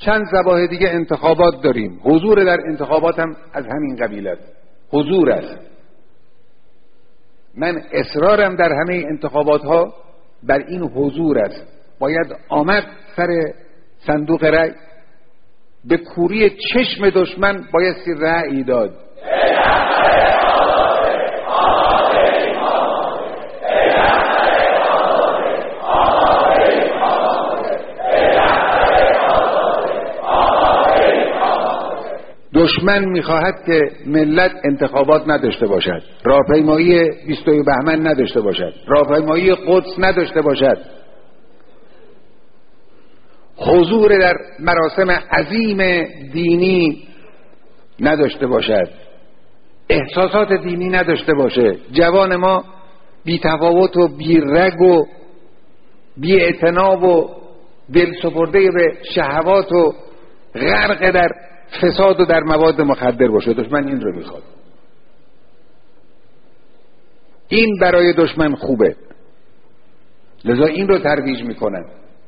چند صباح دیگه انتخابات داریم. حضور در انتخابات هم از همین قبیل است. حضور است. من اصرارم در همه انتخابات ها بر این حضور است. باید آمد سر صندوق رأی، به کوری چشم دشمن بایستی رأی داد. دشمن میخواهد که ملت انتخابات نداشته باشد، راهپیمایی 22 بهمن نداشته باشد، راهپیمایی قدس نداشته باشد، حضور در مراسم عظیم دینی نداشته باشد، احساسات دینی نداشته باشه. جوان ما بی تفاوت و بی رگ و بی اعتنا و دل سپرده به شهوات و غرق در فساد و در مواد مخدر باشه. دشمن این رو میخواد. این برای دشمن خوبه، لذا این رو ترویج میکنن.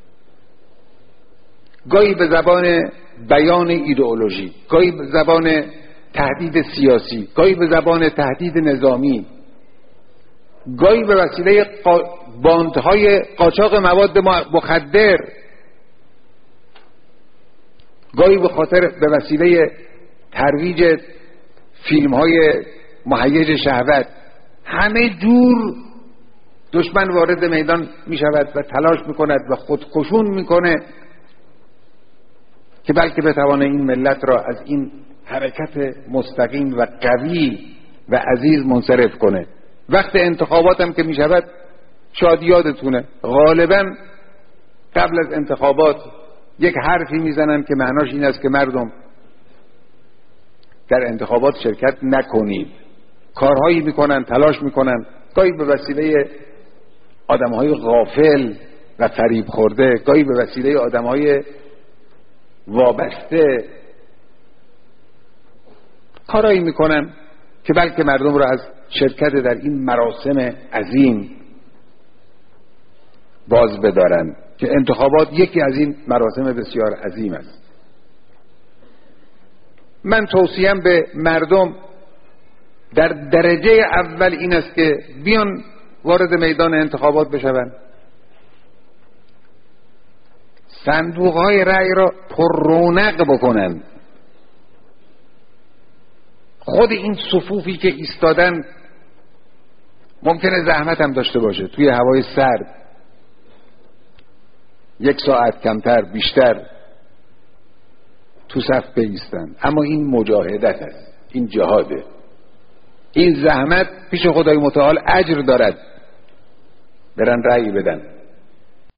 گاهی به زبان بیان ایدئولوژی، گاهی به زبان تهدید سیاسی، گاهی به زبان تهدید نظامی، گاهی به وسیله باندهای قاچاق مواد مخدر، گاهی به خاطر به وسیله ترویج فیلم‌های مهیج شهوت. همه جور دشمن وارد میدان می شود و تلاش می کند و خودکشون می کنه که بلکه بتوانه این ملت را از این حرکت مستقیم و قوی و عزیز منصرف کنه. وقت انتخابات هم که می شود، شاید یادتونه غالبا قبل از انتخابات یک حرفی میزنن که معناش این است که مردم در انتخابات شرکت نکنید. کارهایی میکنن، تلاش میکنن، گاهی به وسیله آدمهای غافل و فریب خورده، گاهی به وسیله آدمهای وابسته، کارهایی میکنن که بلکه مردم را از شرکت در این مراسم عظیم باز بدارن، که انتخابات یکی از این مراسم بسیار عظیم است. من توصیم به مردم در درجه اول این است که بیان وارد میدان انتخابات بشوند، صندوقهای رأی را پر رونق بکنن. خود این صفوفی که ایستادن ممکنه زحمت هم داشته باشه، توی هوای سرد 1 ساعت کمتر بیشتر تو صف بایستن، اما این مجاهدت است، این جهاده. این زحمت پیش خدای متعال اجر دارد. برن رأی بدن.